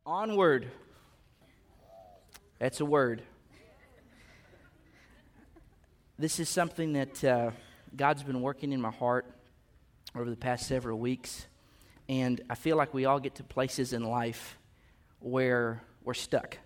Onward. That's a word. This is something that God's been working in my heart over the past several weeks. And I feel like we all get to places in life where we're stuck.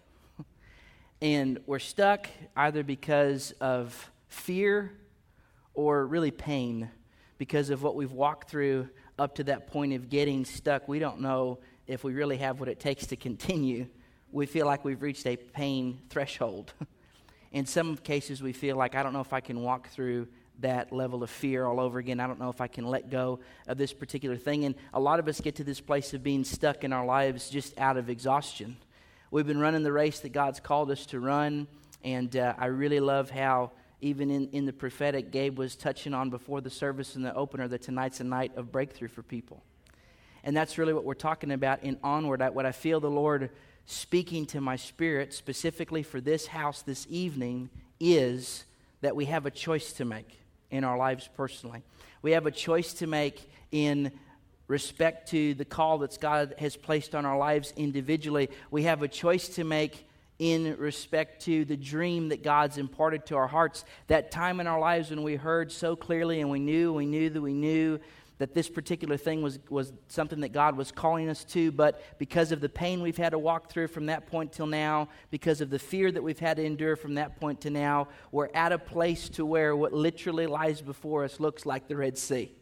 And we're stuck either because of fear or really pain because of what we've walked through up to that point of getting stuck. We don't know if we really have what it takes to continue. We feel like we've reached a pain threshold. In some cases, we feel like, I don't know if I can walk through that level of fear all over again. I don't know if I can let go of this particular thing. And a lot of us get to this place of being stuck in our lives just out of exhaustion. We've been running the race that God's called us to run. And I really love how even in the prophetic, Gabe was touching on before the service in the opener that tonight's a night of breakthrough for people. And that's really what we're talking about in Onward. What I feel the Lord speaking to my spirit specifically for this house this evening is that we have a choice to make in our lives personally. We have a choice to make in respect to the call that God has placed on our lives individually. We have a choice to make in respect to the dream that God's imparted to our hearts. That time in our lives when we heard so clearly and we knew that this particular thing was something that God was calling us to, but because of the pain we've had to walk through from that point till now, because of the fear that we've had to endure from that point to now, we're at a place to where what literally lies before us looks like the Red Sea.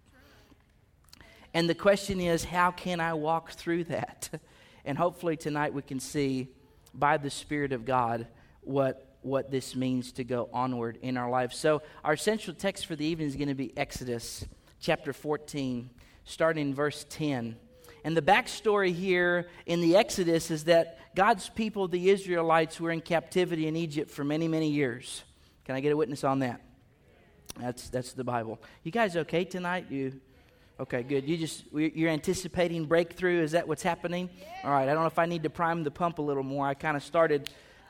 And the question is, how can I walk through that? And hopefully tonight we can see by the Spirit of God what this means to go onward in our lives. So our central text for the evening is going to be Exodus chapter 14, starting in verse 10. And the backstory here in the Exodus is that God's people, the Israelites, were in captivity in Egypt for many, many years. Can I get a witness on that? That's the Bible. You guys okay tonight? Okay, good. You're anticipating breakthrough. Is that what's happening? All right. I don't know if I need to prime the pump a little more. I kind of started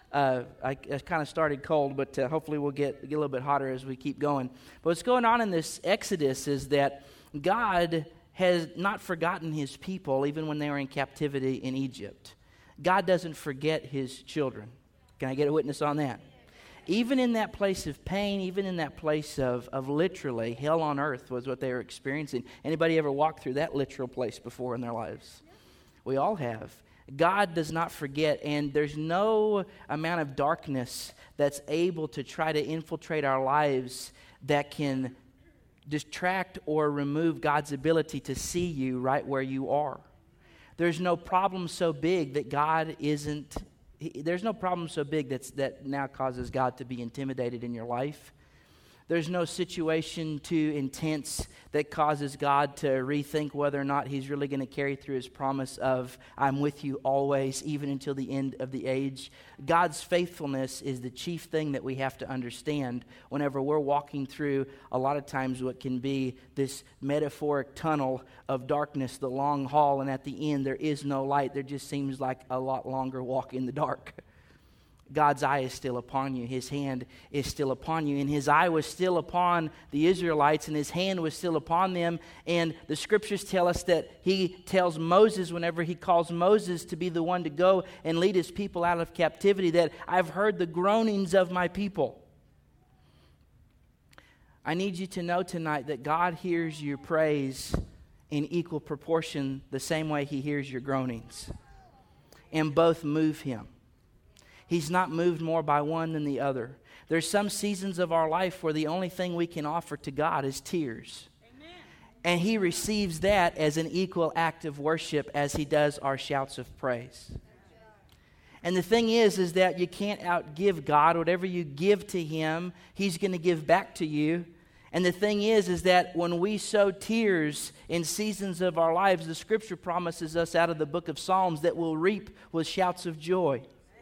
cold, but hopefully we'll get a little bit hotter as we keep going. But what's going on in this Exodus is that God has not forgotten his people even when they were in captivity in Egypt. God doesn't forget his children. Can I get a witness on that? Even in that place of pain, even in that place of literally hell on earth was what they were experiencing. Anybody ever walked through that literal place before in their lives? We all have. God does not forget, and there's no amount of darkness that's able to try to infiltrate our lives that can distract or remove God's ability to see you right where you are. There's no problem so big that there's no problem so big that now causes God to be intimidated in your life. There's no situation too intense that causes God to rethink whether or not he's really going to carry through his promise of, I'm with you always, even until the end of the age. God's faithfulness is the chief thing that we have to understand whenever we're walking through a lot of times what can be this metaphoric tunnel of darkness, the long haul, and at the end there is no light. There just seems like a lot longer walk in the dark. God's eye is still upon you. His hand is still upon you. And his eye was still upon the Israelites, and his hand was still upon them. And the scriptures tell us that he tells Moses, whenever he calls Moses to be the one to go and lead his people out of captivity, that I've heard the groanings of my people. I need you to know tonight that God hears your praise in equal proportion the same way he hears your groanings. And both move him. He's not moved more by one than the other. There's some seasons of our life where the only thing we can offer to God is tears. Amen. And he receives that as an equal act of worship as he does our shouts of praise. And the thing is that you can't outgive God. Whatever you give to him, he's going to give back to you. And the thing is that when we sow tears in seasons of our lives, the scripture promises us out of the book of Psalms that we'll reap with shouts of joy.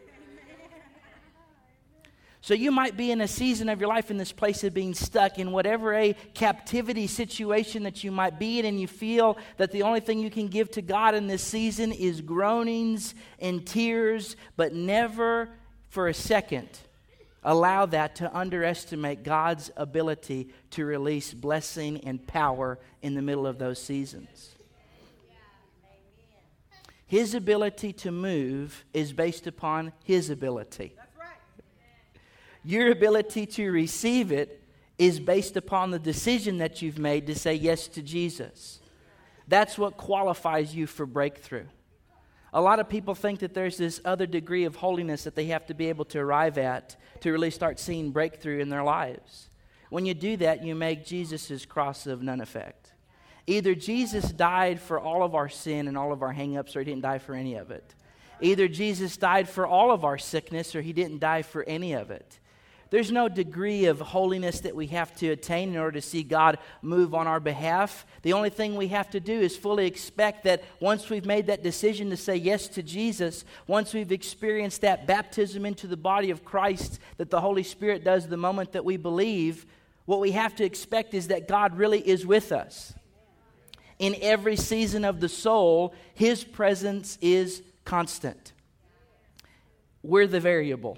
So you might be in a season of your life in this place of being stuck in whatever a captivity situation that you might be in, and you feel that the only thing you can give to God in this season is groanings and tears, but never for a second allow that to underestimate God's ability to release blessing and power in the middle of those seasons. His ability to move is based upon His ability. That's right. Your ability to receive it is based upon the decision that you've made to say yes to Jesus. That's what qualifies you for breakthrough. A lot of people think that there's this other degree of holiness that they have to be able to arrive at to really start seeing breakthrough in their lives. When you do that, you make Jesus' cross of none effect. Either Jesus died for all of our sin and all of our hang-ups, or He didn't die for any of it. Either Jesus died for all of our sickness, or He didn't die for any of it. There's no degree of holiness that we have to attain in order to see God move on our behalf. The only thing we have to do is fully expect that once we've made that decision to say yes to Jesus, once we've experienced that baptism into the body of Christ that the Holy Spirit does the moment that we believe, what we have to expect is that God really is with us. In every season of the soul, His presence is constant. We're the variable.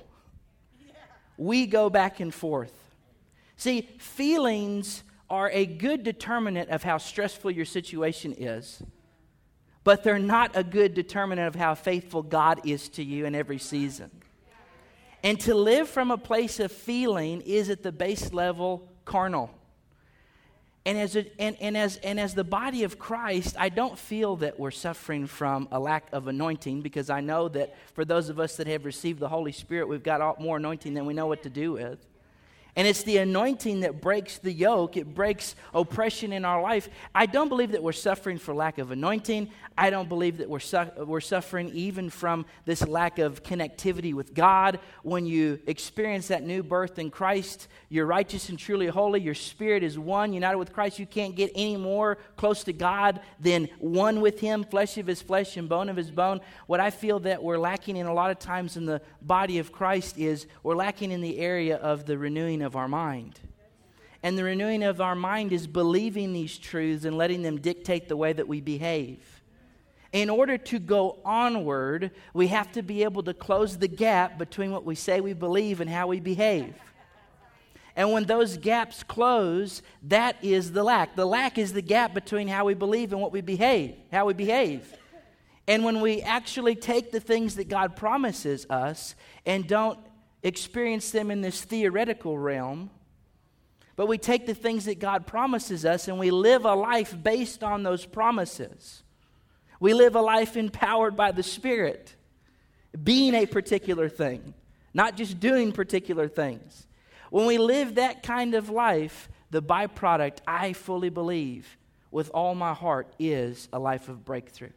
We go back and forth. See, feelings are a good determinant of how stressful your situation is, but they're not a good determinant of how faithful God is to you in every season. And to live from a place of feeling is at the base level carnal. And as the body of Christ, I don't feel that we're suffering from a lack of anointing, because I know that for those of us that have received the Holy Spirit, we've got more anointing than we know what to do with. And it's the anointing that breaks the yoke. It breaks oppression in our life. I don't believe that we're suffering for lack of anointing. I don't believe that we're suffering even from this lack of connectivity with God. When you experience that new birth in Christ, you're righteous and truly holy. Your spirit is one, united with Christ. You can't get any more close to God than one with Him, flesh of His flesh and bone of His bone. What I feel that we're lacking in a lot of times in the body of Christ is we're lacking in the area of the renewing of our mind. And the renewing of our mind is believing these truths and letting them dictate the way that we behave. In order to go onward, we have to be able to close the gap between what we say we believe and how we behave. And when those gaps close, that is the lack. The lack is the gap between how we believe and what we behave, how we behave. And when we actually take the things that God promises us and don't experience them in this theoretical realm, but we take the things that God promises us and we live a life based on those promises. We live a life empowered by the Spirit, being a particular thing, not just doing particular things. When we live that kind of life, the byproduct, I fully believe, with all my heart, is a life of breakthrough.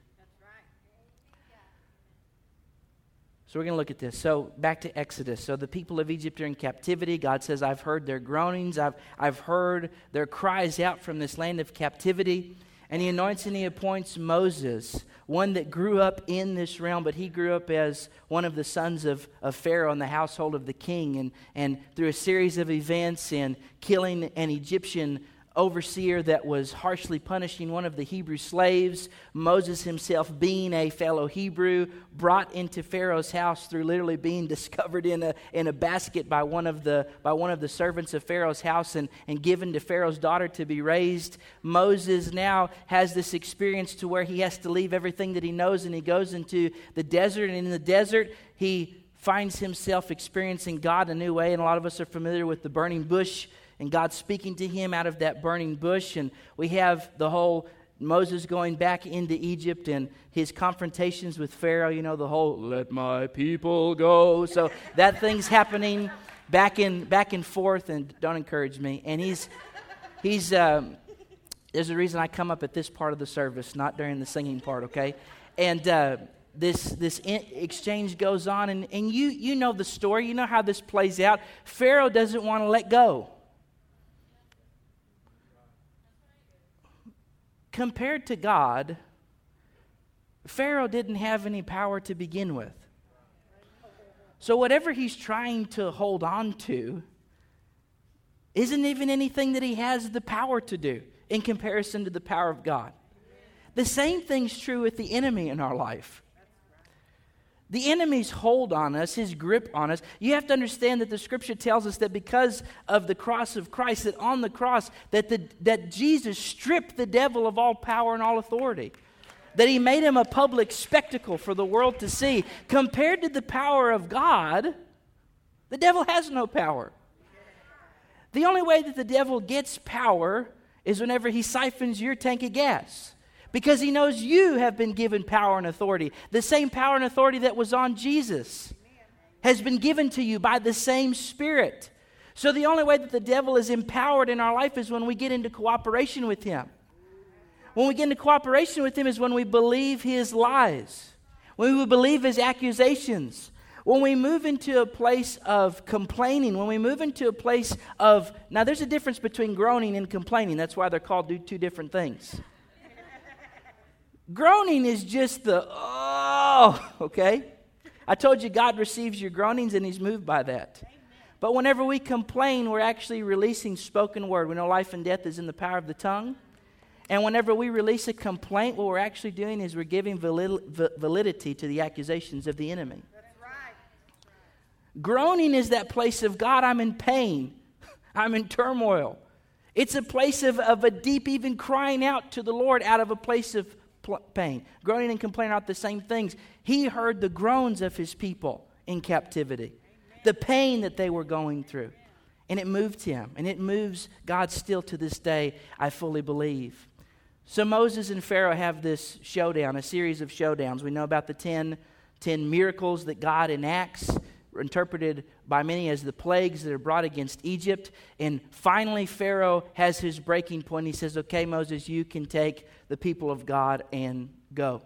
So we're going to look at this. So back to Exodus. So the people of Egypt are in captivity. God says, I've heard their groanings. I've heard their cries out from this land of captivity. And He anoints and He appoints Moses, one that grew up in this realm, but he grew up as one of the sons of Pharaoh in the household of the king. And through a series of events and killing an Egyptian overseer that was harshly punishing one of the Hebrew slaves, Moses himself, being a fellow Hebrew, brought into Pharaoh's house through literally being discovered in a basket by one of the servants of Pharaoh's house and given to Pharaoh's daughter to be raised. Moses now has this experience to where he has to leave everything that he knows, and he goes into the desert, and in the desert he finds himself experiencing God in a new way. And a lot of us are familiar with the burning bush and God speaking to him out of that burning bush. And we have the whole Moses going back into Egypt and his confrontations with Pharaoh, you know, the whole "let my people go." So that thing's happening back and forth, and don't encourage me. And he's there's a reason I come up at this part of the service, not during the singing part, okay? And this exchange goes on, and you know the story. You know how this plays out. Pharaoh doesn't want to let go. Compared to God, Pharaoh didn't have any power to begin with. So whatever he's trying to hold on to isn't even anything that he has the power to do in comparison to the power of God. The same thing's true with the enemy in our life. The enemy's hold on us, his grip on us. You have to understand that the Scripture tells us that because of the cross of Christ, that on the cross, that Jesus stripped the devil of all power and all authority. that he made him a public spectacle for the world to see. Compared to the power of God, the devil has no power. The only way that the devil gets power is whenever he siphons your tank of gas. Because he knows you have been given power and authority. The same power and authority that was on Jesus has been given to you by the same Spirit. So the only way that the devil is empowered in our life is when we get into cooperation with him. When we get into cooperation with him is when we believe his lies. When we believe his accusations. When we move into a place of complaining. When we move into a place of... Now there's a difference between groaning and complaining. That's why they're called two different things. Groaning is just okay? I told you God receives your groanings and he's moved by that. But whenever we complain, we're actually releasing spoken word. We know life and death is in the power of the tongue. And whenever we release a complaint, what we're actually doing is we're giving validity to the accusations of the enemy. That's right. Groaning is that place of, God, I'm in pain. I'm in turmoil. It's a place of a deep, even crying out to the Lord out of a place of pain. Groaning and complaining are not the same things. He heard the groans of his people in captivity. Amen. The pain that they were going through. And it moved him. And it moves God still to this day, I fully believe. So Moses and Pharaoh have this showdown, a series of showdowns. We know about the 10 miracles that God enacts, interpreted by many as the plagues that are brought against Egypt. And finally, Pharaoh has his breaking point. He says, okay, Moses, you can take the people of God and go.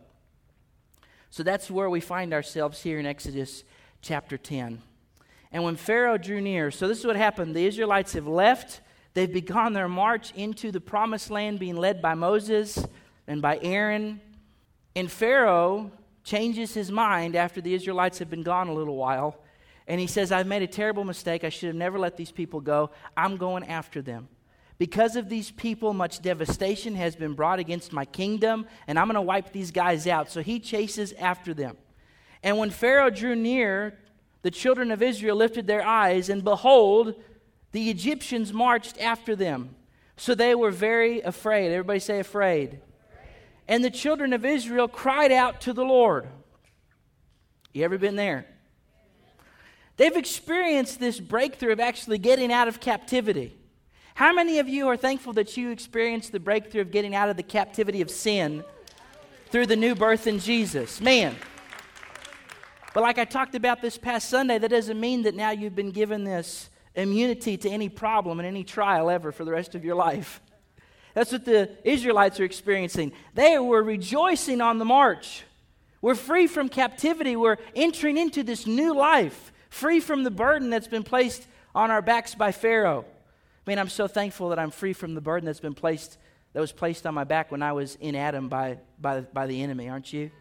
So that's where we find ourselves here in Exodus chapter 10. And when Pharaoh drew near, so this is what happened. The Israelites have left. They've begun their march into the promised land being led by Moses and by Aaron. And Pharaoh changes his mind after the Israelites have been gone a little while. And he says, I've made a terrible mistake. I should have never let these people go. I'm going after them. Because of these people, much devastation has been brought against my kingdom, and I'm going to wipe these guys out. So he chases after them. And when Pharaoh drew near, the children of Israel lifted their eyes, and behold, the Egyptians marched after them. So they were very afraid. Everybody say afraid. And the children of Israel cried out to the Lord. You ever been there? They've experienced this breakthrough of actually getting out of captivity. How many of you are thankful that you experienced the breakthrough of getting out of the captivity of sin through the new birth in Jesus? Man. But like I talked about this past Sunday, that doesn't mean that now you've been given this immunity to any problem and any trial ever for the rest of your life. That's what the Israelites are experiencing. They were rejoicing on the march. We're free from captivity. We're entering into this new life, free from the burden that's been placed on our backs by Pharaoh. Man, I'm so thankful that I'm free from the burden that was placed on my back when I was in Adam by the enemy, aren't you?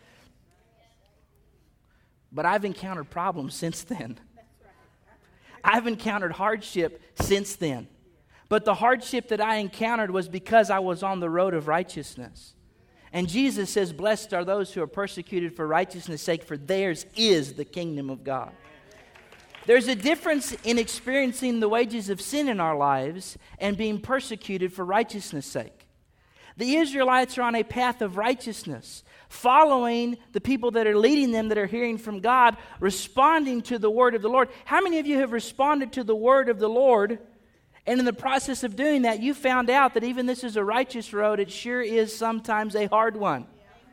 But I've encountered problems since then. I've encountered hardship since then. But the hardship that I encountered was because I was on the road of righteousness. And Jesus says, blessed are those who are persecuted for righteousness' sake, for theirs is the kingdom of God. There's a difference in experiencing the wages of sin in our lives and being persecuted for righteousness' sake. The Israelites are on a path of righteousness, following the people that are leading them, that are hearing from God, responding to the word of the Lord. How many of you have responded to the word of the Lord, and in the process of doing that, you found out that even this is a righteous road, it sure is sometimes a hard one?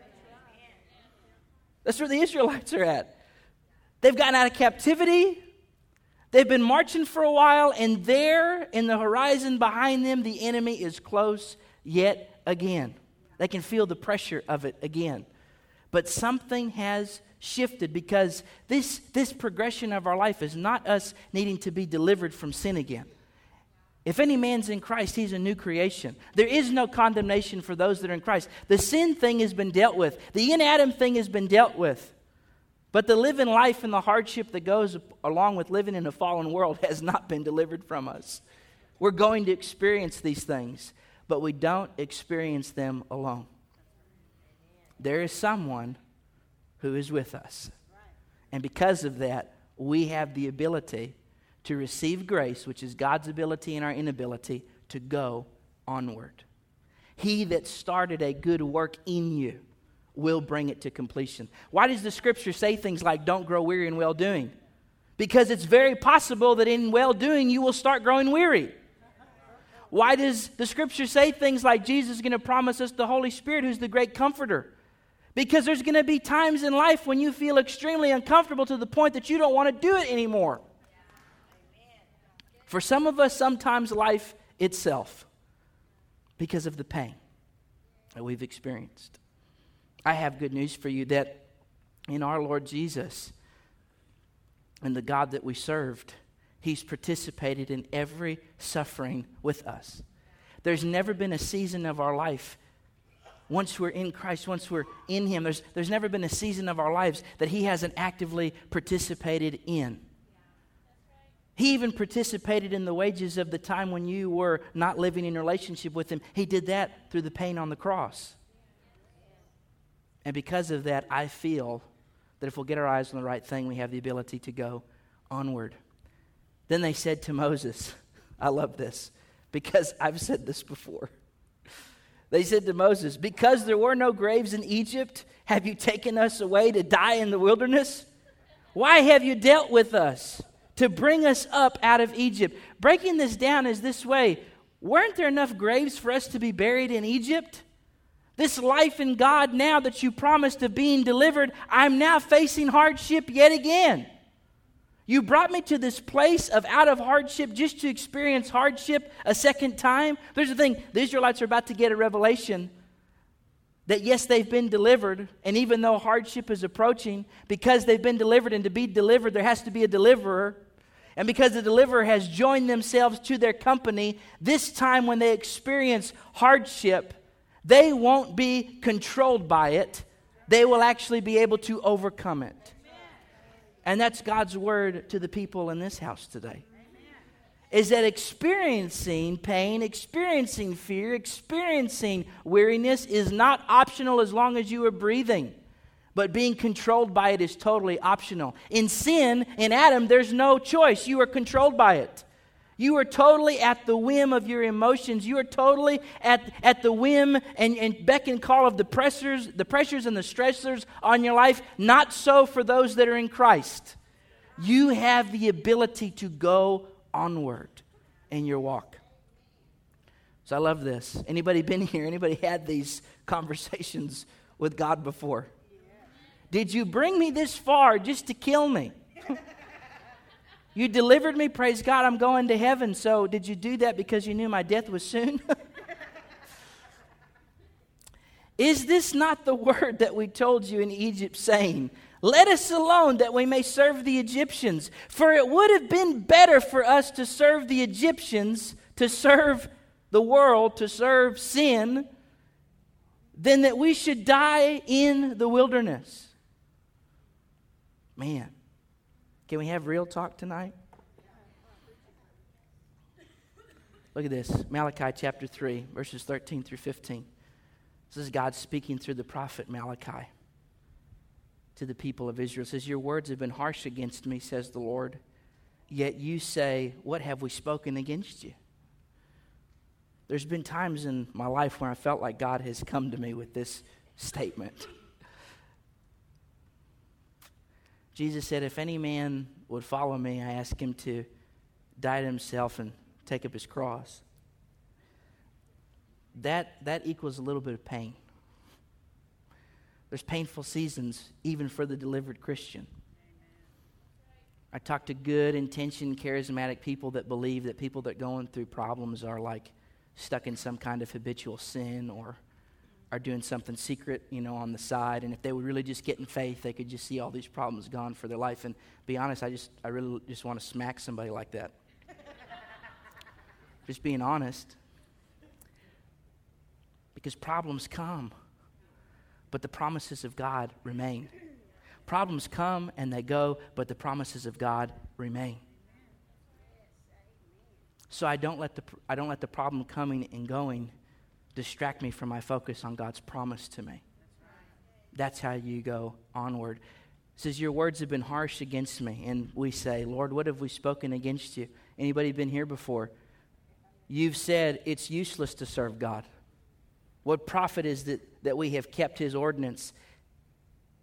That's where the Israelites are at. They've gotten out of captivity. They've been marching for a while, and there in the horizon behind them, the enemy is close yet again. They can feel the pressure of it again. But something has shifted, because this progression of our life is not us needing to be delivered from sin again. If any man's in Christ, he's a new creation. There is no condemnation for those that are in Christ. The sin thing has been dealt with. The in Adam thing has been dealt with. But the living life and the hardship that goes along with living in a fallen world has not been delivered from us. We're going to experience these things, but we don't experience them alone. There is someone who is with us. And because of that, we have the ability to receive grace, which is God's ability and our inability, to go onward. He that started a good work in you will bring it to completion. Why does the Scripture say things like, don't grow weary in well-doing? Because it's very possible that in well-doing you will start growing weary. Why does the Scripture say things like Jesus is going to promise us the Holy Spirit who's the great comforter? Because there's going to be times in life when you feel extremely uncomfortable to the point that you don't want to do it anymore. For some of us, sometimes life itself, because of the pain that we've experienced. I have good news for you that in our Lord Jesus and the God that we served, He's participated in every suffering with us. There's never been a season of our life, once we're in Christ, once we're in Him, there's never been a season of our lives that He hasn't actively participated in. He even participated in the wages of the time when you were not living in relationship with Him. He did that through the pain on the cross. And because of that, I feel that if we'll get our eyes on the right thing, we have the ability to go onward. Then they said to Moses, I love this, because I've said this before. They said to Moses, because there were no graves in Egypt, have you taken us away to die in the wilderness? Why have you dealt with us to bring us up out of Egypt? Breaking this down is this way. Weren't there enough graves for us to be buried in Egypt? This life in God now that you promised of being delivered, I'm now facing hardship yet again. You brought me to this place of out of hardship just to experience hardship a second time. There's the thing, the Israelites are about to get a revelation that yes, they've been delivered, and even though hardship is approaching, because they've been delivered, and to be delivered, there has to be a deliverer. And because the deliverer has joined themselves to their company, this time when they experience hardship, they won't be controlled by it. They will actually be able to overcome it. And that's God's word to the people in this house today. Is that experiencing pain, experiencing fear, experiencing weariness is not optional as long as you are breathing. But being controlled by it is totally optional. In sin, in Adam, there's no choice. You are controlled by it. You are totally at the whim of your emotions. You are totally at the whim and beck and call of the pressures and the stressors on your life. Not so for those that are in Christ. You have the ability to go onward in your walk. So I love this. Anybody been here? Anybody had these conversations with God before? Did you bring me this far just to kill me? You delivered me, praise God, I'm going to heaven. So did you do that because you knew my death was soon? Is this not the word that we told you in Egypt, saying, let us alone that we may serve the Egyptians? For it would have been better for us to serve the Egyptians, to serve the world, to serve sin, than that we should die in the wilderness. Man. Can we have real talk tonight? Look at this. Malachi chapter 3, verses 13 through 15. This is God speaking through the prophet Malachi to the people of Israel. It says, your words have been harsh against me, says the Lord. Yet you say, what have we spoken against you? There's been times in my life when I felt like God has come to me with this statement. Jesus said, if any man would follow me, I ask him to die to himself and take up his cross. That equals a little bit of pain. There's painful seasons even for the delivered Christian. I talk to good, intentioned, charismatic people that believe that people that are going through problems are like stuck in some kind of habitual sin or are doing something secret, on the side. And if they would really just get in faith, they could just see all these problems gone for their life. And be honest, I really just want to smack somebody like that. Just being honest. Because problems come, but the promises of God remain. Problems come and they go, but the promises of God remain. So I don't let the problem coming and going distract me from my focus on God's promise to me. That's how you go onward. It says, your words have been harsh against me. And we say, Lord, what have we spoken against you? Anybody been here before? You've said it's useless to serve God. What profit is that we have kept his ordinance?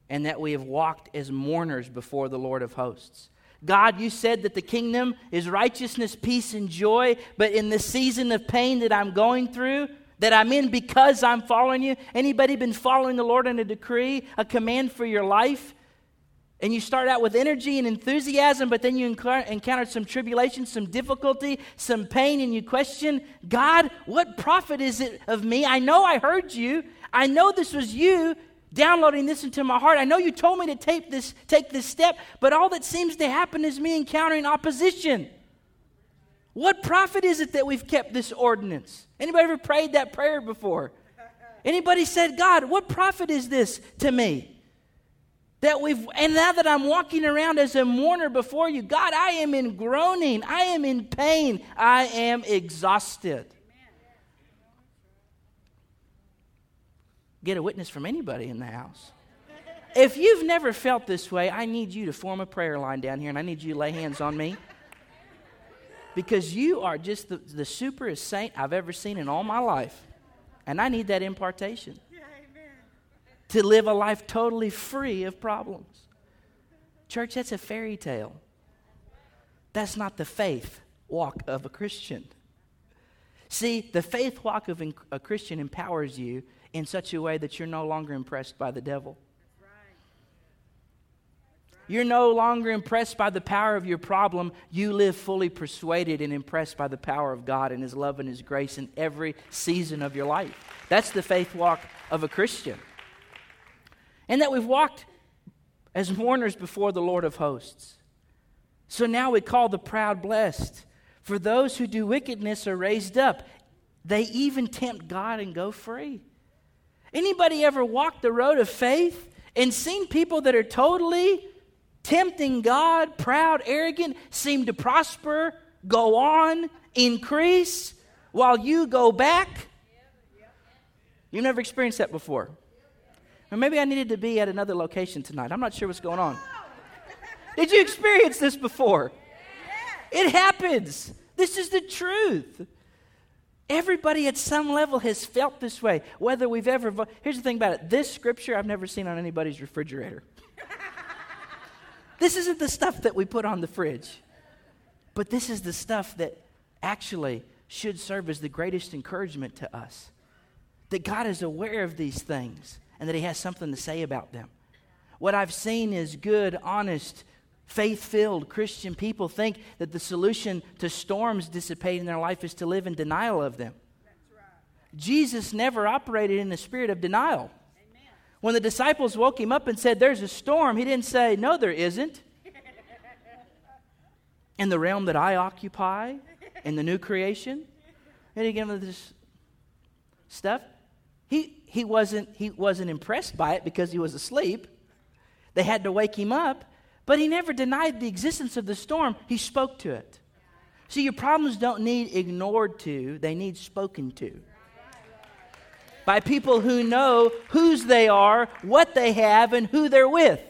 and that we have walked as mourners before the Lord of hosts. God, you said that the kingdom is righteousness, peace, and joy, but in this season of pain that I'm going through, that I'm in because I'm following you. Anybody been following the Lord in a decree, a command for your life? And you start out with energy and enthusiasm, but then you encounter some tribulation, some difficulty, some pain, and you question, God, what profit is it of me? I know I heard you. I know this was you downloading this into my heart. I know you told me to take this step, but all that seems to happen is me encountering opposition. What profit is it that we've kept this ordinance? Anybody ever prayed that prayer before? Anybody said, God, what profit is this to me? And now that I'm walking around as a mourner before you, God, I am in groaning. I am in pain. I am exhausted. Get a witness from anybody in the house. If you've never felt this way, I need you to form a prayer line down here, and I need you to lay hands on me. Because you are just the superest saint I've ever seen in all my life. And I need that impartation. To live a life totally free of problems. Church, that's a fairy tale. That's not the faith walk of a Christian. See, the faith walk of a Christian empowers you in such a way that you're no longer impressed by the devil. You're no longer impressed by the power of your problem. You live fully persuaded and impressed by the power of God and His love and His grace in every season of your life. That's the faith walk of a Christian. And that we've walked as mourners before the Lord of hosts. So now we call the proud blessed. For those who do wickedness are raised up. They even tempt God and go free. Anybody ever walked the road of faith and seen people that are totally tempting God, proud, arrogant, seem to prosper, go on, increase, while you go back? You've never experienced that before. Or maybe I needed to be at another location tonight. I'm not sure what's going on. Did you experience this before? It happens. This is the truth. Everybody at some level has felt this way. Whether we've ever... Here's the thing about it. This scripture I've never seen on anybody's refrigerator. This isn't the stuff that we put on the fridge. But this is the stuff that actually should serve as the greatest encouragement to us. That God is aware of these things. And that He has something to say about them. What I've seen is good, honest, faith-filled Christian people think that the solution to storms dissipating in their life is to live in denial of them. That's right. Jesus never operated in the spirit of denial. Amen. When the disciples woke Him up and said, there's a storm, He didn't say, no, there isn't. In the realm that I occupy, in the new creation, and He gave them this stuff. He wasn't impressed by it because He was asleep. They had to wake Him up. But He never denied the existence of the storm. He spoke to it. See, your problems don't need ignored to. They need spoken to. By people who know whose they are, what they have, and who they're with.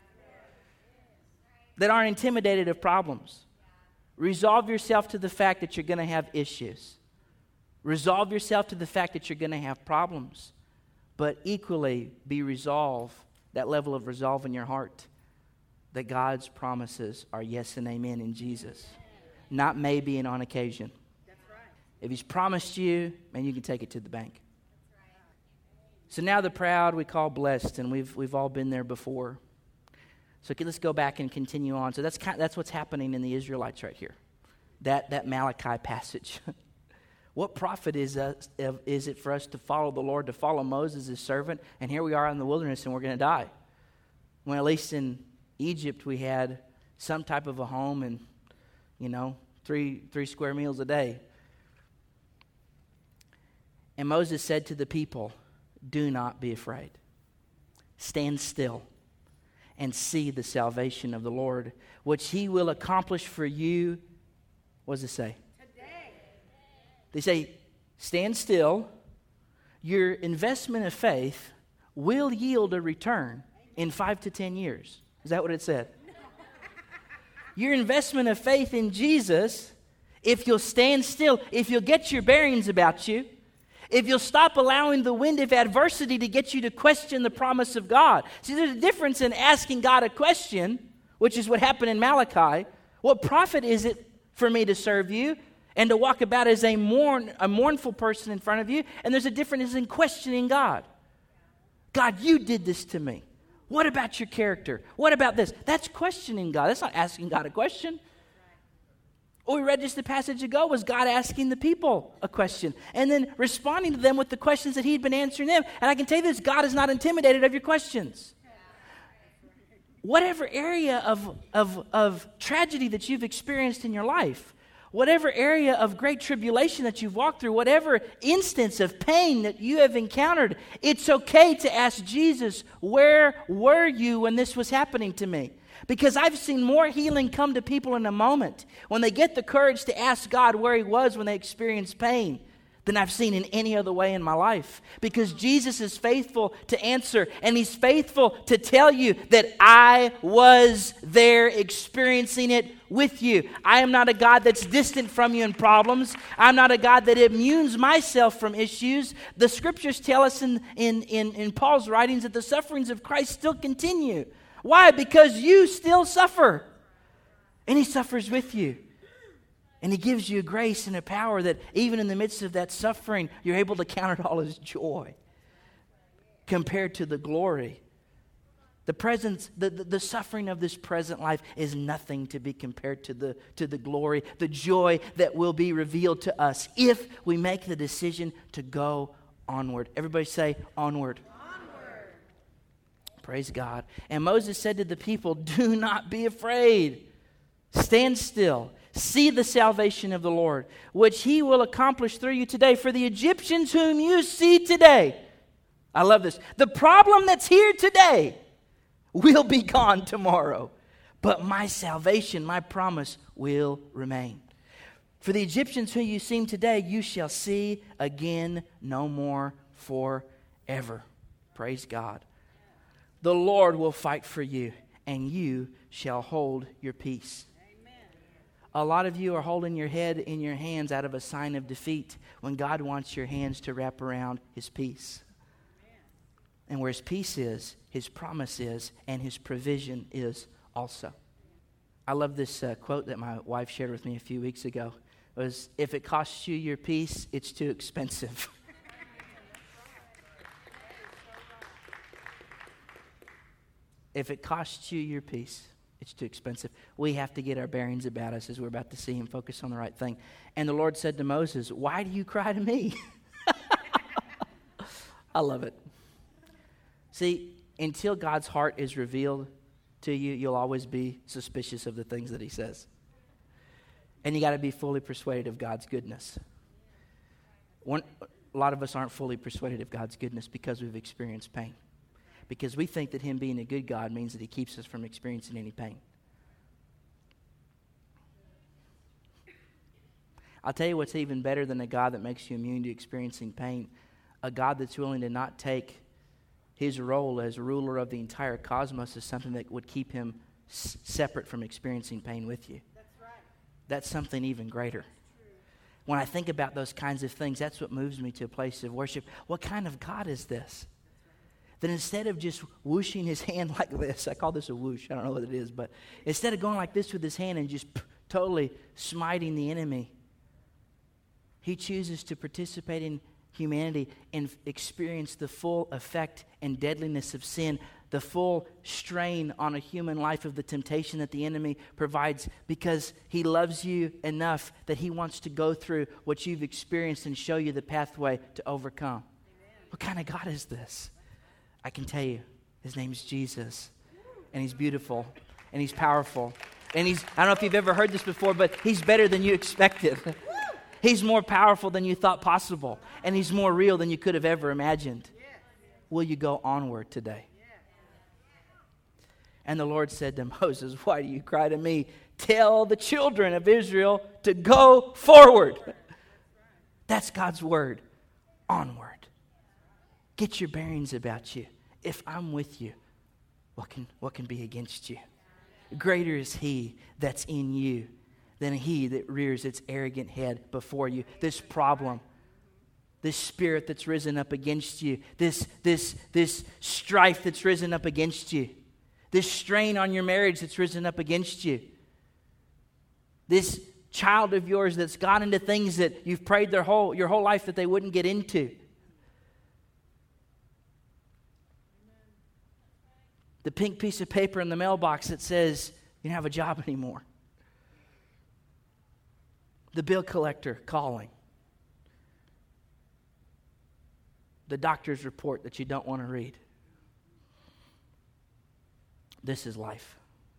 That aren't intimidated of problems. Resolve yourself to the fact that you're going to have issues. Resolve yourself to the fact that you're going to have problems. But equally that level of resolve in your heart, that God's promises are yes and amen in Jesus. Not maybe and on occasion. That's right. If He's promised you, man, you can take it to the bank. That's right. So now the proud we call blessed, and we've all been there before. So let's go back and continue on. So that's what's happening in the Israelites right here. That Malachi passage. What profit is it for us to follow the Lord, to follow Moses, His servant, and here we are in the wilderness and we're going to die? When at least in Egypt we had some type of a home and, 3 square meals a day. And Moses said to the people, do not be afraid. Stand still and see the salvation of the Lord, which He will accomplish for you. What does it say? They say, stand still. Your investment of faith will yield a return in 5 to 10 years. Is that what it said? Your investment of faith in Jesus, if you'll stand still, if you'll get your bearings about you, if you'll stop allowing the wind of adversity to get you to question the promise of God. See, there's a difference in asking God a question, which is what happened in Malachi. What profit is it for me to serve you and to walk about as a mournful person in front of you? And there's a difference in questioning God. God, you did this to me. What about your character? What about this? That's questioning God. That's not asking God a question. What we read just a passage ago was God asking the people a question and then responding to them with the questions that he'd been answering them. And I can tell you this, God is not intimidated of your questions. Whatever area of tragedy that you've experienced in your life, whatever area of great tribulation that you've walked through, whatever instance of pain that you have encountered, it's okay to ask Jesus, where were you when this was happening to me? Because I've seen more healing come to people in a moment when they get the courage to ask God where he was when they experience pain than I've seen in any other way in my life. Because Jesus is faithful to answer, and he's faithful to tell you that I was there experiencing it with you. I am not a God that's distant from you in problems. I'm not a God that immunes myself from issues. The scriptures tell us in Paul's writings that the sufferings of Christ still continue. Why? Because you still suffer. And he suffers with you. And he gives you a grace and a power that even in the midst of that suffering, you're able to count it all as joy compared to the glory. The suffering of this present life is nothing to be compared to the glory, the joy that will be revealed to us if we make the decision to go onward. Everybody say onward. Praise God. And Moses said to the people, do not be afraid. Stand still. See the salvation of the Lord, which he will accomplish through you today. For the Egyptians whom you see today, I love this, the problem that's here today will be gone tomorrow. But my salvation, my promise will remain. For the Egyptians whom you see today, you shall see again no more forever. Praise God. The Lord will fight for you, and you shall hold your peace. Amen. A lot of you are holding your head in your hands out of a sign of defeat when God wants your hands to wrap around his peace. Amen. And where his peace is, his promise is, and his provision is also. I love this quote that my wife shared with me a few weeks ago. It was, if it costs you your peace, it's too expensive. If it costs you your peace, it's too expensive. We have to get our bearings about us as we're about to see him focus on the right thing. And the Lord said to Moses, why do you cry to me? I love it. See, until God's heart is revealed to you, you'll always be suspicious of the things that he says. And you got to be fully persuaded of God's goodness. A lot of us aren't fully persuaded of God's goodness because we've experienced pain. Because we think that him being a good God means that he keeps us from experiencing any pain. I'll tell you what's even better than a God that makes you immune to experiencing pain. A God that's willing to not take his role as ruler of the entire cosmos as something that would keep him separate from experiencing pain with you. That's right. That's something even greater. When I think about those kinds of things, that's what moves me to a place of worship. What kind of God is this? That instead of just whooshing his hand like this, I call this a whoosh, I don't know what it is, but instead of going like this with his hand and just totally smiting the enemy, he chooses to participate in humanity and experience the full effect and deadliness of sin, the full strain on a human life of the temptation that the enemy provides, because he loves you enough that he wants to go through what you've experienced and show you the pathway to overcome. Amen. What kind of God is this? I can tell you, his name is Jesus, and he's beautiful, and he's powerful, and I don't know if you've ever heard this before, but he's better than you expected. He's more powerful than you thought possible, and he's more real than you could have ever imagined. Will you go onward today? And the Lord said to Moses, why do you cry to me? Tell the children of Israel to go forward. That's God's word. Onward. Get your bearings about you. If I'm with you, what can be against you? Greater is he that's in you than he that rears its arrogant head before you. This problem this spirit that's risen up against you, this strife that's risen up against you, this strain on your marriage that's risen up against you, this child of yours that's gone into things that you've prayed your whole life that they wouldn't get into. The pink piece of paper in the mailbox that says you don't have a job anymore. The bill collector calling. The doctor's report that you don't want to read. This is life.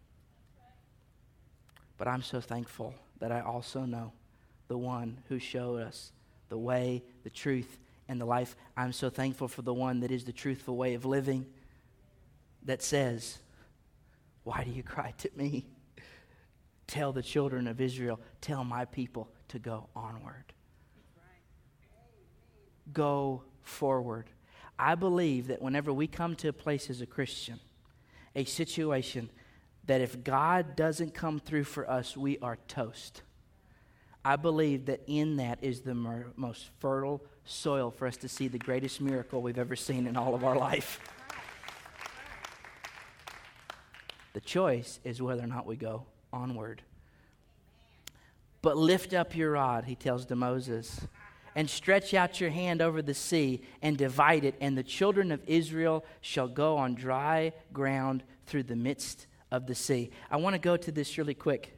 But I'm so thankful that I also know the one who showed us the way, the truth, and the life. I'm so thankful for the one that is the truthful way of living, that says, why do you cry to me? Tell the children of Israel, tell my people to go onward. Go forward. I believe that whenever we come to a place as a Christian, a situation that if God doesn't come through for us, we are toast. I believe that in that is the most fertile soil for us to see the greatest miracle we've ever seen in all of our life. The choice is whether or not we go onward. But lift up your rod, he tells to Moses, and stretch out your hand over the sea and divide it, and the children of Israel shall go on dry ground through the midst of the sea. I want to go to this really quick.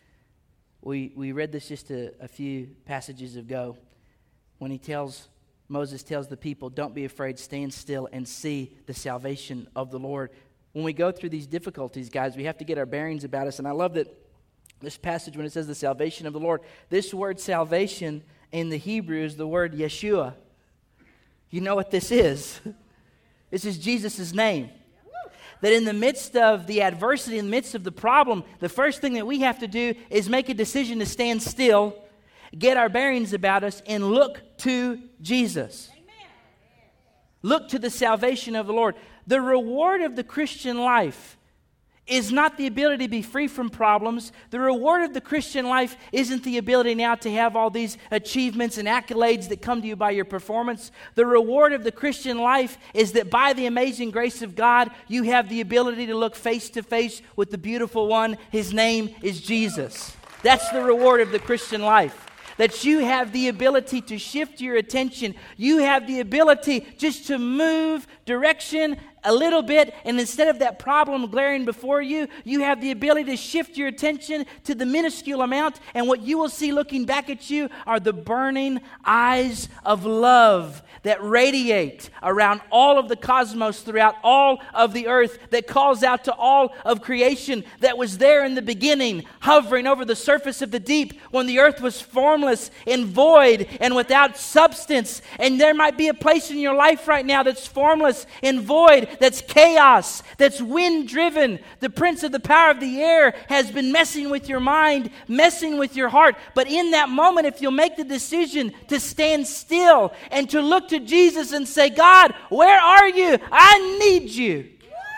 We read this just a few passages ago when Moses tells the people, don't be afraid, stand still and see the salvation of the Lord. When we go through these difficulties, guys, we have to get our bearings about us. And I love that this passage, when it says the salvation of the Lord, this word salvation in the Hebrew is the word Yeshua. You know what this is? This is Jesus' name. That in the midst of the adversity, in the midst of the problem, the first thing that we have to do is make a decision to stand still, get our bearings about us, and look to Jesus. Amen. Look to the salvation of the Lord. The reward of the Christian life is not the ability to be free from problems. The reward of the Christian life isn't the ability now to have all these achievements and accolades that come to you by your performance. The reward of the Christian life is that by the amazing grace of God, you have the ability to look face to face with the beautiful one. His name is Jesus. That's the reward of the Christian life. That you have the ability to shift your attention. You have the ability just to move direction a little bit, and instead of that problem glaring before you, you have the ability to shift your attention to the minuscule amount, and what you will see looking back at you are the burning eyes of love that radiate around all of the cosmos, throughout all of the earth, that calls out to all of creation that was there in the beginning, hovering over the surface of the deep when the earth was formless and void and without substance. And there might be a place in your life right now that's formless and void, that's chaos, that's wind-driven. The prince of the power of the air has been messing with your mind, messing with your heart. But in that moment, if you'll make the decision to stand still and to look to Jesus and say, God, where are you? I need you.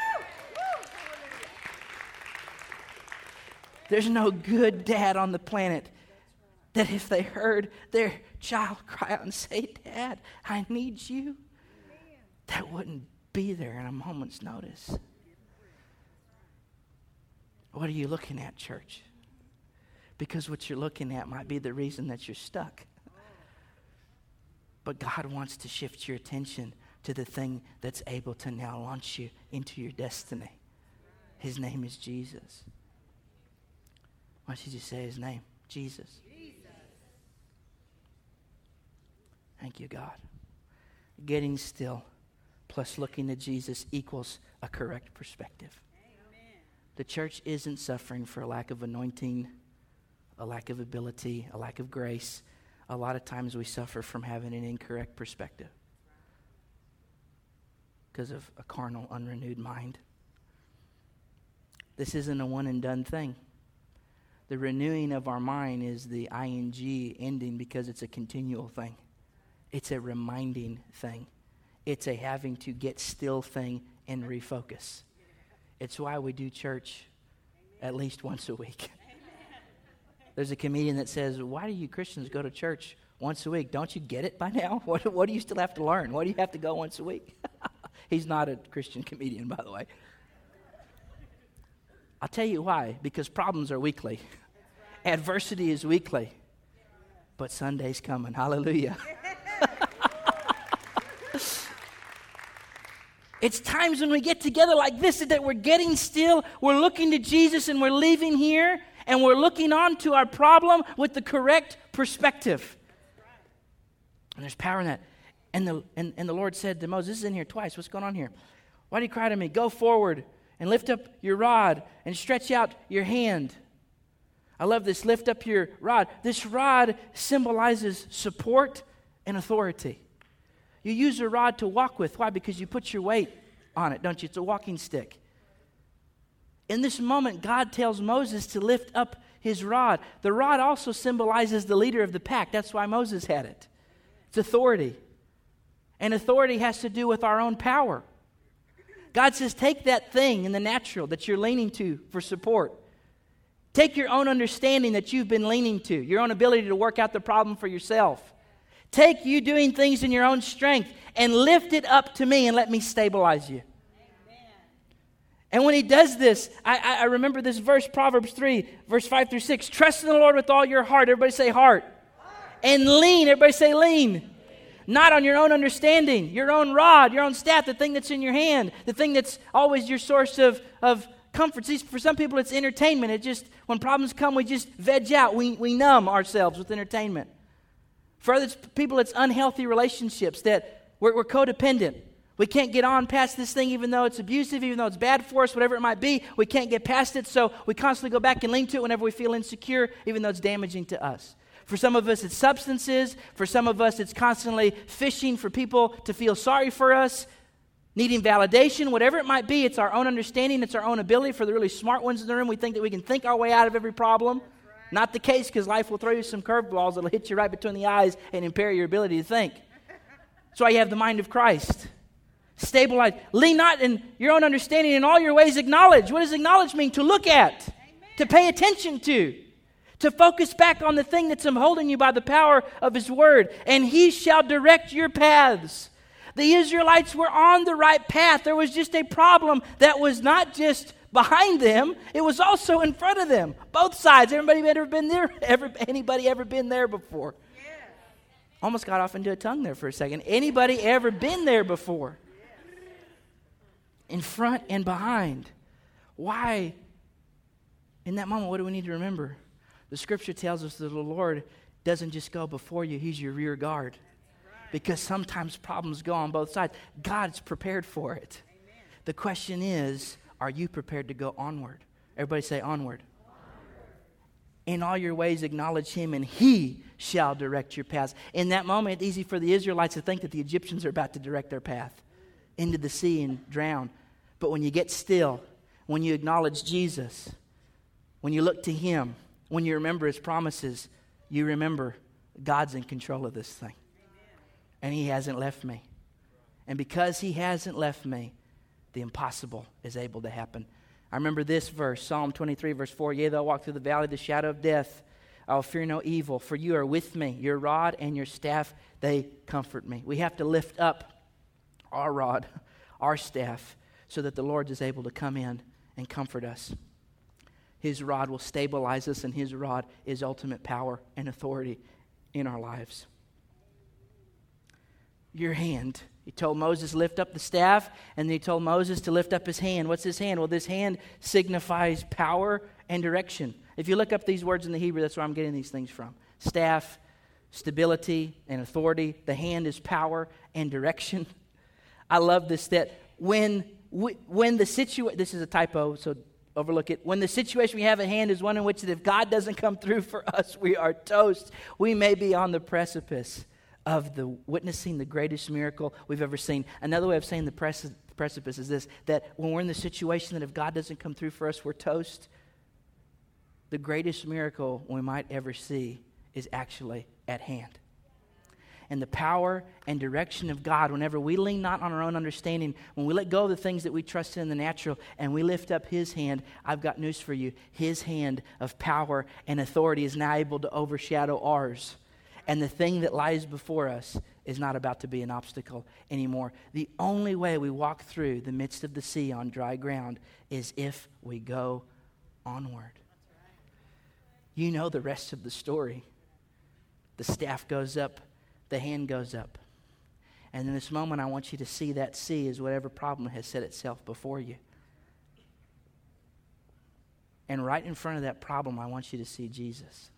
There's no good dad on the planet that if they heard their child cry out and say, Dad, I need you, that wouldn't be there in a moment's notice. What are you looking at, church? Because what you're looking at might be the reason that you're stuck. But God wants to shift your attention to the thing that's able to now launch you into your destiny. His name is Jesus. Why don't you just say his name? Jesus. Thank you, God. Getting still plus looking to Jesus equals a correct perspective. Amen. The church isn't suffering for a lack of anointing, a lack of ability, a lack of grace. A lot of times we suffer from having an incorrect perspective because of a carnal, unrenewed mind. This isn't a one and done thing. The renewing of our mind is the ing ending because it's a continual thing. It's a reminding thing. It's a having to get still thing and refocus. It's why we do church at least once a week. There's a comedian that says, why do you Christians go to church Once a week. Don't you get it by now? What do you still have to learn? Why do you have to go once a week? He's not a Christian comedian, by the way. I'll tell you why. Because problems are weekly. Adversity is weekly. But Sunday's coming. Hallelujah. It's times when we get together like this that we're getting still, we're looking to Jesus, and we're leaving here, and we're looking on to our problem with the correct perspective. And there's power in that. And the Lord said to Moses, this is in here twice. What's going on here? Why do you cry to me? Go forward and lift up your rod and stretch out your hand. I love this. Lift up your rod. This rod symbolizes support and authority. You use a rod to walk with. Why? Because you put your weight on it, don't you? It's a walking stick. In this moment, God tells Moses to lift up his rod. The rod also symbolizes the leader of the pack. That's why Moses had it. It's authority. And authority has to do with our own power. God says, take that thing in the natural that you're leaning to for support. Take your own understanding that you've been leaning to, your own ability to work out the problem for yourself. Take you doing things in your own strength and lift it up to me and let me stabilize you. Amen. And when he does this, I remember this verse, Proverbs 3, verse 5 through 6. Trust in the Lord with all your heart. Everybody say heart. And lean. Everybody say lean. Not on your own understanding, your own rod, your own staff, the thing that's in your hand, the thing that's always your source of comfort. See, for some people, it's entertainment. It just, when problems come, we just veg out. We numb ourselves with entertainment. For other people, it's unhealthy relationships that we're codependent. We can't get on past this thing even though it's abusive, even though it's bad for us, whatever it might be. We can't get past it, so we constantly go back and lean to it whenever we feel insecure, even though it's damaging to us. For some of us, it's substances. For some of us, it's constantly fishing for people to feel sorry for us, needing validation, whatever it might be. It's our own understanding. It's our own ability. For the really smart ones in the room, we think that we can think our way out of every problem. Not the case, because life will throw you some curveballs that'll hit you right between the eyes and impair your ability to think. That's why you have the mind of Christ. Stabilize. Lean not in your own understanding. In all your ways acknowledge. What does acknowledge mean? To look at. Amen. To pay attention to focus back on the thing that's holding you by the power of his word. And he shall direct your paths. The Israelites were on the right path. There was just a problem that was not just behind them, it was also in front of them. Both sides. Everybody ever been there? Anybody ever been there before? Yeah. Almost got off into a tongue there for a second. Anybody ever been there before? Yeah. In front and behind. Why? In that moment, what do we need to remember? The scripture tells us that the Lord doesn't just go before you, he's your rear guard. Right. Because sometimes problems go on both sides. God's prepared for it. Amen. The question is, are you prepared to go onward? Everybody say onward. In all your ways acknowledge him, and he shall direct your paths. In that moment, it's easy for the Israelites to think that the Egyptians are about to direct their path into the sea and drown. But when you get still, when you acknowledge Jesus, when you look to him, when you remember his promises, you remember God's in control of this thing. And he hasn't left me. And because he hasn't left me, the impossible is able to happen. I remember this verse, Psalm 23, verse 4. Yea, though I walk through the valley of the shadow of death, I will fear no evil, for you are with me. Your rod and your staff, they comfort me. We have to lift up our rod, our staff, so that the Lord is able to come in and comfort us. His rod will stabilize us, and his rod is ultimate power and authority in our lives. Your hand. He told Moses, lift up the staff, and then he told Moses to lift up his hand. What's his hand? Well, this hand signifies power and direction. If you look up these words in the Hebrew, that's where I'm getting these things from. Staff, stability, and authority. The hand is power and direction. I love this, that when the situation, this is a typo, so overlook it. When the situation we have at hand is one in which that if God doesn't come through for us, we are toast. We may be on the precipice of witnessing the greatest miracle we've ever seen. Another way of saying the precipice is this, that when we're in the situation that if God doesn't come through for us, we're toast. The greatest miracle we might ever see is actually at hand. And the power and direction of God, whenever we lean not on our own understanding, when we let go of the things that we trust in the natural and we lift up his hand, I've got news for you. His hand of power and authority is now able to overshadow ours. And the thing that lies before us is not about to be an obstacle anymore. The only way we walk through the midst of the sea on dry ground is if we go onward. You know the rest of the story. The staff goes up, the hand goes up. And in this moment, I want you to see that sea as whatever problem has set itself before you. And right in front of that problem, I want you to see Jesus.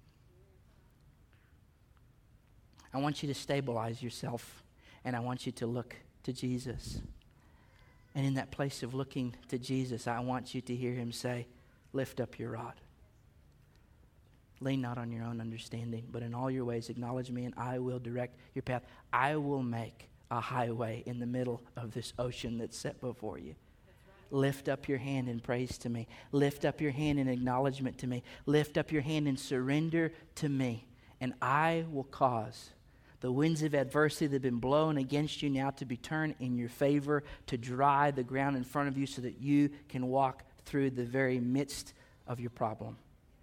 I want you to stabilize yourself, and I want you to look to Jesus. And in that place of looking to Jesus, I want you to hear him say, lift up your rod. Lean not on your own understanding, but in all your ways acknowledge me, and I will direct your path. I will make a highway in the middle of this ocean that's set before you. Lift up your hand in praise to me. Lift up your hand in acknowledgement to me. Lift up your hand in surrender to me, and I will cause the winds of adversity that have been blown against you now to be turned in your favor, to dry the ground in front of you so that you can walk through the very midst of your problem.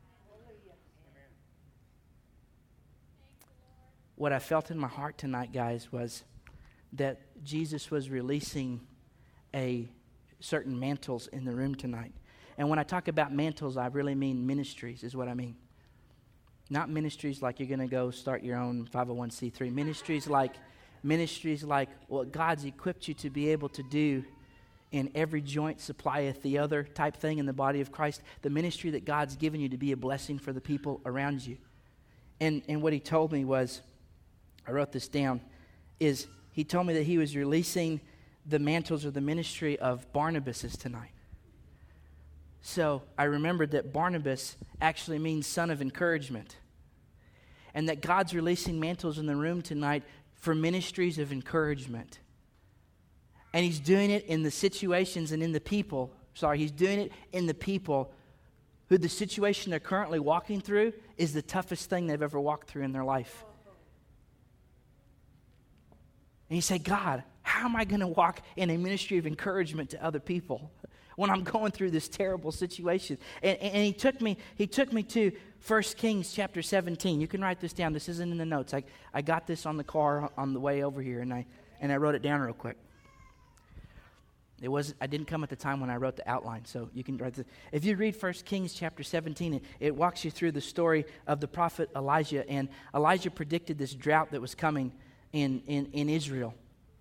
What I felt in my heart tonight, guys, was that Jesus was releasing certain mantles in the room tonight. And when I talk about mantles, I really mean ministries is what I mean. Not ministries like you're going to go start your own 501c3. Ministries like what God's equipped you to be able to do in every joint supplieth the other type thing in the body of Christ. The ministry that God's given you to be a blessing for the people around you. And what he told me was, I wrote this down, is he told me that he was releasing the mantles or the ministry of Barnabas tonight. So I remembered that Barnabas actually means son of encouragement. And that God's releasing mantles in the room tonight for ministries of encouragement. And he's doing it in the situations and in the people. He's doing it in the people who the situation they're currently walking through is the toughest thing they've ever walked through in their life. And you say, God, how am I going to walk in a ministry of encouragement to other people when I'm going through this terrible situation? And he took me to 1 Kings chapter 17. You can write this down. This isn't in the notes. I got this on the car on the way over here, and I wrote it down real quick. I didn't come at the time when I wrote the outline, so you can write this. If you read 1 Kings chapter 17, it walks you through the story of the prophet Elijah, and Elijah predicted this drought that was coming in Israel.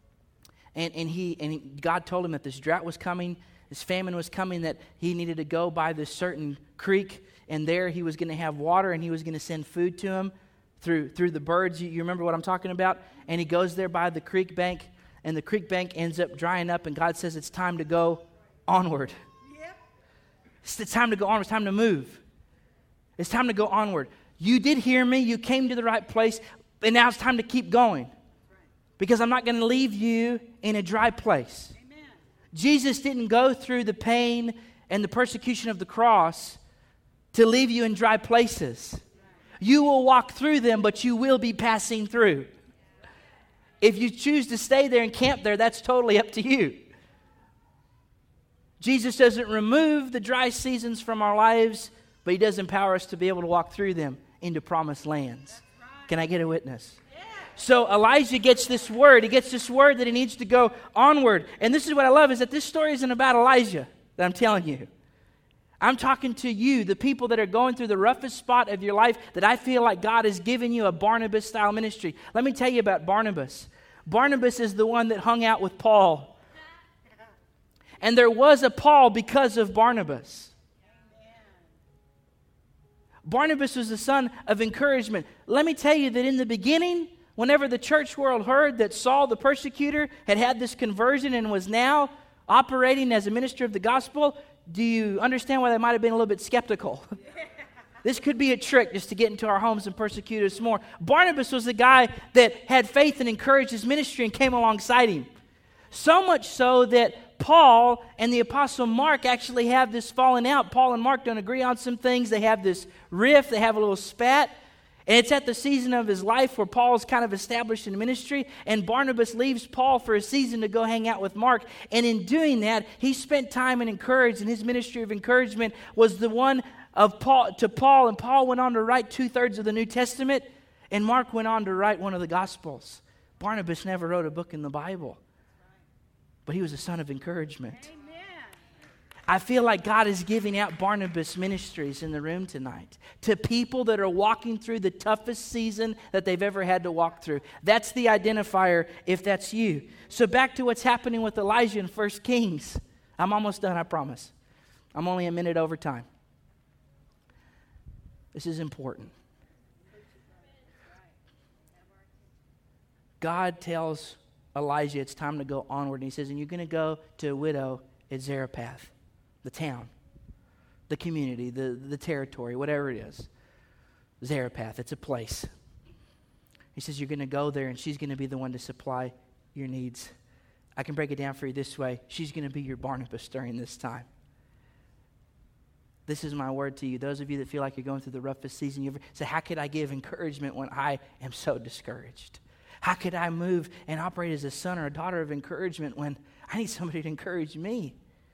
And God told him that this drought was coming, this famine was coming, that he needed to go by this certain creek, and there he was going to have water, and he was going to send food to him through the birds. You remember what I'm talking about? And he goes there by the creek bank, and the creek bank ends up drying up, and God says it's time to go onward. Yep. It's time to go onward. It's time to move. It's time to go onward. You did hear me. You came to the right place, and now it's time to keep going. Because I'm not going to leave you in a dry place. Amen. Jesus didn't go through the pain and the persecution of the cross to leave you in dry places. You will walk through them, but you will be passing through. If you choose to stay there and camp there, that's totally up to you. Jesus doesn't remove the dry seasons from our lives, but he does empower us to be able to walk through them into promised lands. Can I get a witness? So Elijah gets this word. He gets this word that he needs to go onward. And this is what I love, is that this story isn't about Elijah that I'm telling you. I'm talking to you, the people that are going through the roughest spot of your life, that I feel like God has given you a Barnabas-style ministry. Let me tell you about Barnabas. Barnabas is the one that hung out with Paul. And there was a Paul because of Barnabas. Barnabas was the son of encouragement. Let me tell you that in the beginning, whenever the church world heard that Saul the persecutor had this conversion and was now operating as a minister of the gospel, do you understand why they might have been a little bit skeptical? This could be a trick just to get into our homes and persecute us more. Barnabas was the guy that had faith and encouraged his ministry and came alongside him. So much so that Paul and the Apostle Mark actually have this falling out. Paul and Mark don't agree on some things. They have this rift. They have a little spat. And it's at the season of his life where Paul's kind of established in ministry, and Barnabas leaves Paul for a season to go hang out with Mark. And in doing that, he spent time and encouraged, and his ministry of encouragement was the one of Paul to Paul, and Paul went on to write 2/3 of the New Testament. And Mark went on to write one of the Gospels. Barnabas never wrote a book in the Bible, but he was a son of encouragement. Amen. I feel like God is giving out Barnabas ministries in the room tonight to people that are walking through the toughest season that they've ever had to walk through. That's the identifier if that's you. So back to what's happening with Elijah in 1 Kings. I'm almost done, I promise. I'm only a minute over time. This is important. God tells Elijah it's time to go onward. And he says, and you're going to go to a widow at Zarephath, the town, the community, the territory, whatever it is. Zarephath, it's a place. He says, you're going to go there and she's going to be the one to supply your needs. I can break it down for you this way. She's going to be your Barnabas during this time. This is my word to you. Those of you that feel like you're going through the roughest season, you ever say, how could I give encouragement when I am so discouraged? How could I move and operate as a son or a daughter of encouragement when I need somebody to encourage me?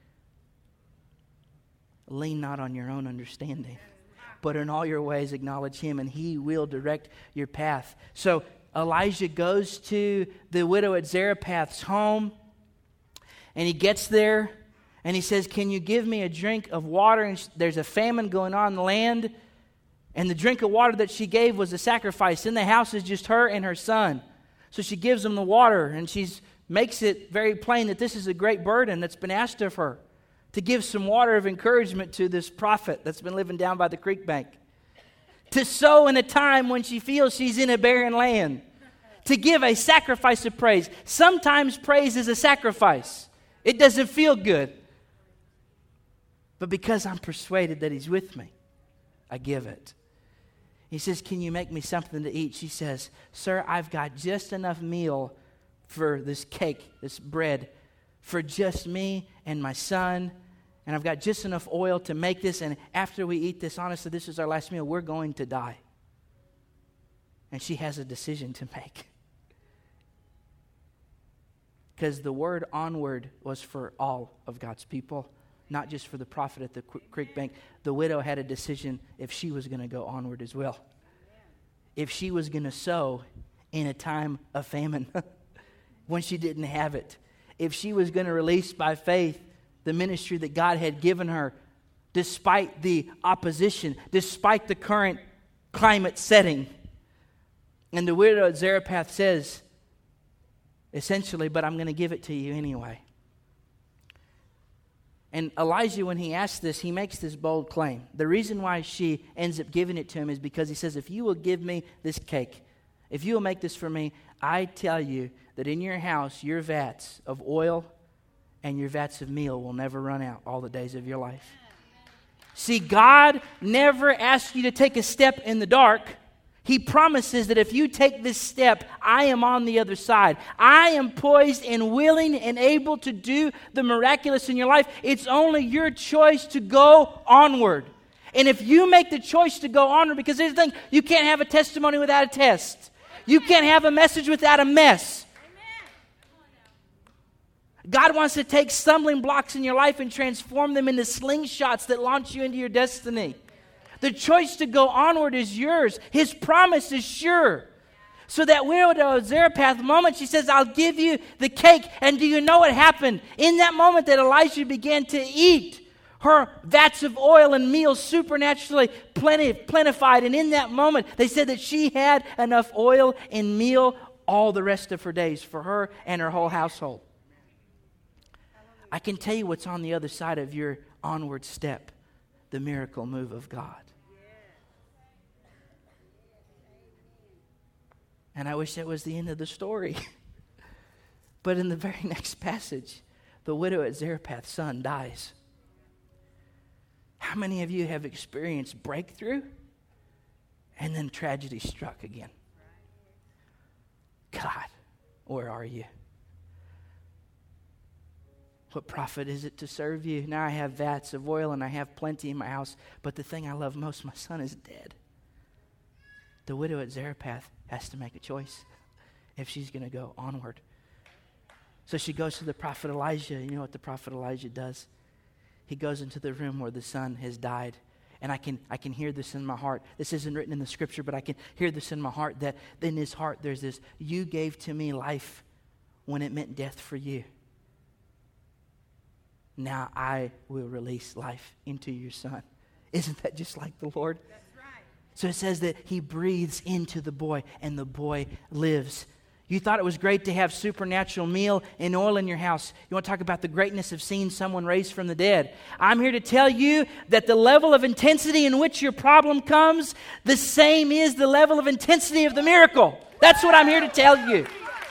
Lean not on your own understanding, but in all your ways acknowledge him, and he will direct your path. So Elijah goes to the widow at Zarephath's home, and he gets there, and he says, can you give me a drink of water? And there's a famine going on in the land, and the drink of water that she gave was a sacrifice. In the house is just her and her son. So she gives him the water, and she makes it very plain that this is a great burden that's been asked of her, to give some water of encouragement to this prophet that's been living down by the creek bank. To sow in a time when she feels she's in a barren land. To give a sacrifice of praise. Sometimes praise is a sacrifice. It doesn't feel good. But because I'm persuaded that he's with me, I give it. He says, can you make me something to eat? She says, sir, I've got just enough meal for this cake, this bread, for just me and my son. And I've got just enough oil to make this. And after we eat this, honestly, this is our last meal. We're going to die. And she has a decision to make. Because the word onward was for all of God's people, not just for the prophet at the creek bank. The widow had a decision if she was going to go onward as well. If she was going to sow in a time of famine when she didn't have it. If she was going to release by faith the ministry that God had given her despite the opposition, despite the current climate setting. And the widow at Zarephath says, essentially, but I'm going to give it to you anyway. And Elijah, when he asks this, he makes this bold claim. The reason why she ends up giving it to him is because he says, if you will give me this cake, if you will make this for me, I tell you that in your house, your vats of oil and your vats of meal will never run out all the days of your life. See, God never asks you to take a step in the dark. He promises that if you take this step, I am on the other side. I am poised and willing and able to do the miraculous in your life. It's only your choice to go onward. And if you make the choice to go onward, because here's the thing, you can't have a testimony without a test. You can't have a message without a mess. God wants to take stumbling blocks in your life and transform them into slingshots that launch you into your destiny. The choice to go onward is yours. His promise is sure. So that widow at Zarephath moment, she says, I'll give you the cake. And do you know what happened? In that moment that Elijah began to eat, her vats of oil and meal supernaturally plenified. And in that moment, they said that she had enough oil and meal all the rest of her days for her and her whole household. I can tell you what's on the other side of your onward step, the miracle move of God. And I wish that was the end of the story. But in the very next passage, the widow at Zarephath's son dies. How many of you have experienced breakthrough and then tragedy struck again? God, where are you? What profit is it to serve you? Now I have vats of oil and I have plenty in my house, but the thing I love most, my son is dead. The widow at Zarephath has to make a choice if she's going to go onward. So she goes to the prophet Elijah. You know what the prophet Elijah does? He goes into the room where the son has died. And I can hear this in my heart. This isn't written in the scripture, but I can hear this in my heart, that in his heart there's this, you gave to me life when it meant death for you. Now I will release life into your son. Isn't that just like the Lord? That's right. So it says that he breathes into the boy and the boy lives. You thought it was great to have supernatural meal and oil in your house. You want to talk about the greatness of seeing someone raised from the dead. I'm here to tell you that the level of intensity in which your problem comes, the same is the level of intensity of the miracle. That's what I'm here to tell you.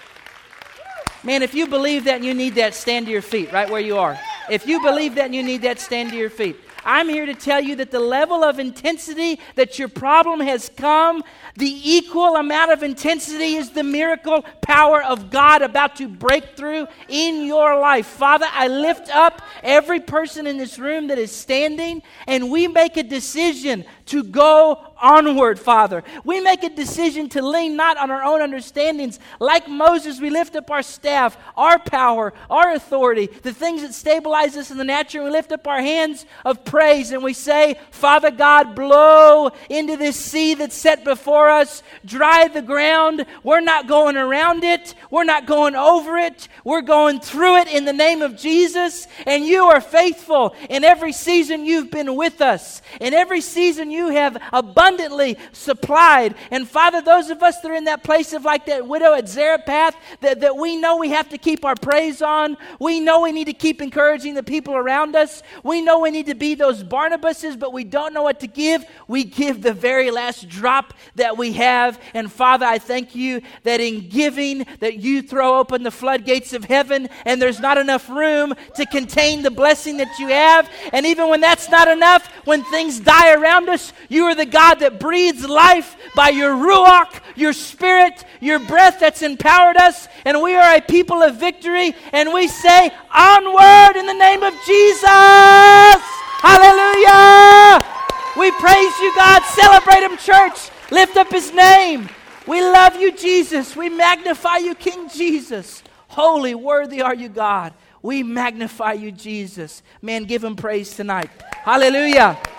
Man, if you believe that and you need that, stand to your feet right where you are. If you believe that and you need that, stand to your feet. I'm here to tell you that the level of intensity that your problem has come, the equal amount of intensity is the miracle power of God about to break through in your life. Father, I lift up every person in this room that is standing, and we make a decision to go onward, Father. We make a decision to lean not on our own understandings. Like Moses, we lift up our staff, our power, our authority, the things that stabilize us in the natural. We lift up our hands of praise and we say, Father God, blow into this sea that's set before us. Dry the ground. We're not going around it. We're not going over it. We're going through it in the name of Jesus. And you are faithful. In every season you've been with us. In every season you have abundantly supplied. And Father, those of us that are in that place of like that widow at Zarephath, that we know we have to keep our praise on. We know we need to keep encouraging the people around us. We know we need to be those Barnabases, but we don't know what to give. We give the very last drop that we have. And Father, I thank you that in giving, that you throw open the floodgates of heaven, and there's not enough room to contain the blessing that you have. And even when that's not enough, when things die around us, you are the God that breathes life by your Ruach, your Spirit, your breath that's empowered us. And we are a people of victory. And we say, onward in the name of Jesus. Hallelujah. We praise you, God. Celebrate him, church. Lift up his name. We love you, Jesus. We magnify you, King Jesus. Holy, worthy are you, God. We magnify you, Jesus. Man, give him praise tonight. Hallelujah.